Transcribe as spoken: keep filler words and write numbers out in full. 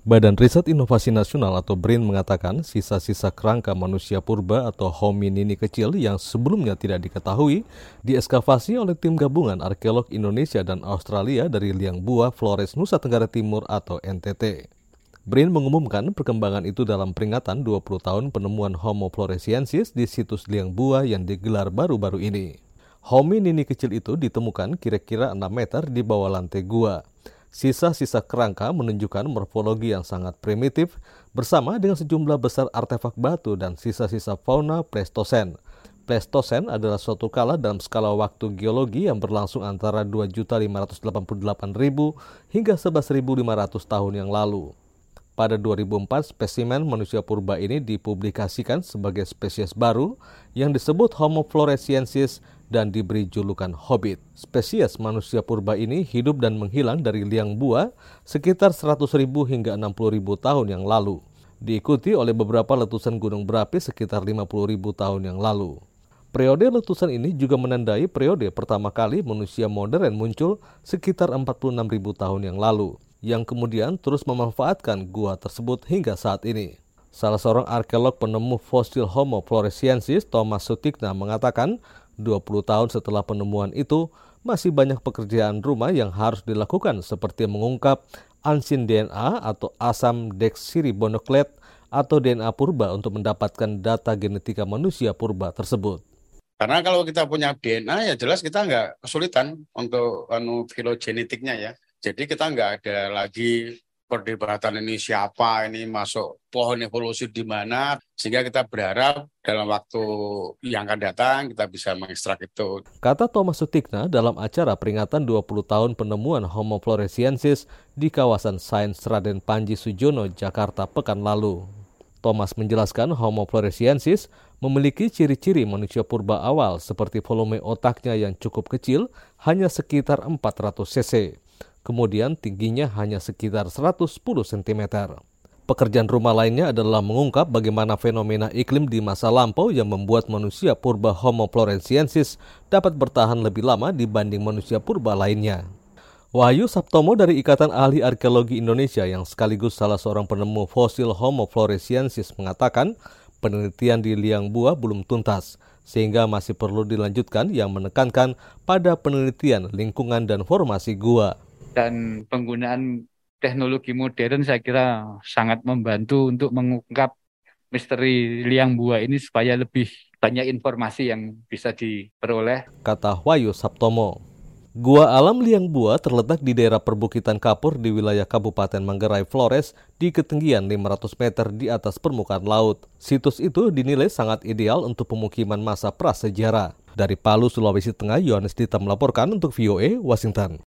Badan Riset Inovasi Nasional atau B R I N mengatakan sisa-sisa kerangka manusia purba atau hominini kecil yang sebelumnya tidak diketahui diekskavasi oleh tim gabungan arkeolog Indonesia dan Australia dari Liang Bua, Flores, Nusa Tenggara Timur atau N T T. B R I N mengumumkan perkembangan itu dalam peringatan dua puluh tahun penemuan Homo floresiensis di situs Liang Bua yang digelar baru-baru ini. Hominini kecil itu ditemukan kira-kira enam meter di bawah lantai gua. Sisa-sisa kerangka menunjukkan morfologi yang sangat primitif bersama dengan sejumlah besar artefak batu dan sisa-sisa fauna Pleistosen. Pleistosen adalah suatu kala dalam skala waktu geologi yang berlangsung antara dua juta lima ratus delapan puluh delapan ribu hingga sebelas ribu lima ratus tahun yang lalu. Pada dua ribu empat, spesimen manusia purba ini dipublikasikan sebagai spesies baru yang disebut Homo floresiensis dan diberi julukan Hobbit. Spesies manusia purba ini hidup dan menghilang dari Liang Bua sekitar seratus ribu hingga enam puluh ribu tahun yang lalu, diikuti oleh beberapa letusan gunung berapi sekitar lima puluh ribu tahun yang lalu. Periode letusan ini juga menandai periode pertama kali manusia modern muncul sekitar empat puluh enam ribu tahun yang lalu, yang kemudian terus memanfaatkan gua tersebut hingga saat ini. Salah seorang arkeolog penemu fosil Homo floresiensis, Thomas Sutikna, mengatakan dua puluh tahun setelah penemuan itu, masih banyak pekerjaan rumah yang harus dilakukan seperti mengungkap unseen D N A atau asam deoksiribonukleat atau D N A purba untuk mendapatkan data genetika manusia purba tersebut. Karena kalau kita punya D N A ya jelas kita nggak kesulitan untuk anu filogenetiknya ya. Jadi kita nggak ada lagi perdebatan ini siapa, ini masuk pohon evolusi di mana, sehingga kita berharap dalam waktu yang akan datang kita bisa mengekstrak itu. Kata Thomas Sutikna dalam acara peringatan dua puluh tahun penemuan Homo floresiensis di kawasan Sains Raden Panji Sujono, Jakarta pekan lalu. Thomas menjelaskan Homo floresiensis memiliki ciri-ciri manusia purba awal seperti volume otaknya yang cukup kecil, hanya sekitar empat ratus cc. Kemudian tingginya hanya sekitar seratus sepuluh sentimeter. Pekerjaan rumah lainnya adalah mengungkap bagaimana fenomena iklim di masa lampau yang membuat manusia purba Homo floresiensis dapat bertahan lebih lama dibanding manusia purba lainnya. Wahyu Saptomo dari Ikatan Ahli Arkeologi Indonesia yang sekaligus salah seorang penemu fosil Homo floresiensis mengatakan penelitian di Liang Bua belum tuntas, sehingga masih perlu dilanjutkan yang menekankan pada penelitian lingkungan dan formasi gua. Dan penggunaan teknologi modern saya kira sangat membantu untuk mengungkap misteri Liang Bua ini supaya lebih banyak informasi yang bisa diperoleh. Kata Wahyu Saptomo. Gua alam Liang Bua terletak di daerah perbukitan kapur di wilayah Kabupaten Manggarai, Flores di ketinggian lima ratus meter di atas permukaan laut. Situs itu dinilai sangat ideal untuk pemukiman masa prasejarah. Dari Palu, Sulawesi Tengah, Yohanes Dita melaporkan untuk V O A Washington.